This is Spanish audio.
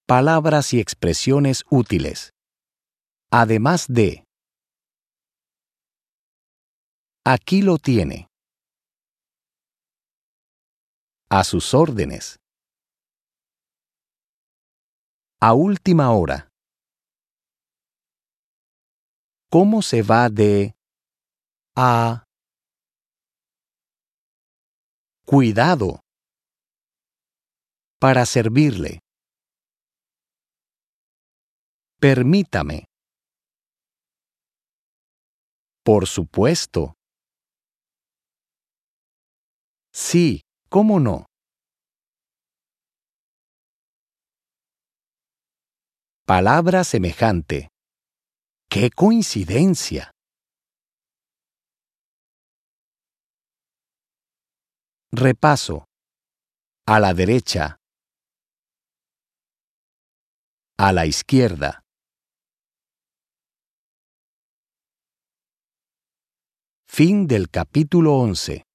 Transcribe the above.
Palabras y expresiones útiles. Además de. Aquí lo tiene. A sus órdenes. A última hora. ¿Cómo se va de a? Cuidado. Para servirle. Permítame. Por supuesto. Sí, ¿cómo no? Palabra semejante. ¡Qué coincidencia! Repaso. A la derecha. A la izquierda. Fin del capítulo 11.